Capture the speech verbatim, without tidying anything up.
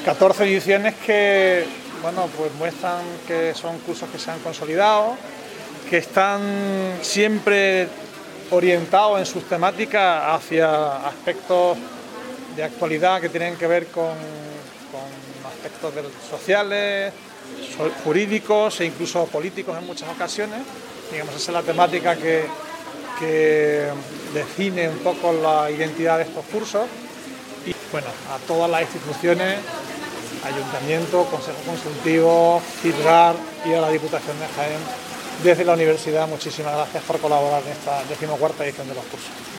catorce ediciones que, bueno, pues muestran que son cursos que se han consolidado, que están siempre orientados en sus temáticas hacia aspectos de actualidad que tienen que ver con, con aspectos de, sociales, jurídicos e incluso políticos en muchas ocasiones. Digamos, esa es la temática que, que define un poco la identidad de estos cursos. Y bueno, a todas las instituciones, Ayuntamiento, Consejo Consultivo, CIDGAR y a la Diputación de Jaén, desde la universidad, muchísimas gracias por colaborar en esta decimocuarta edición de los cursos.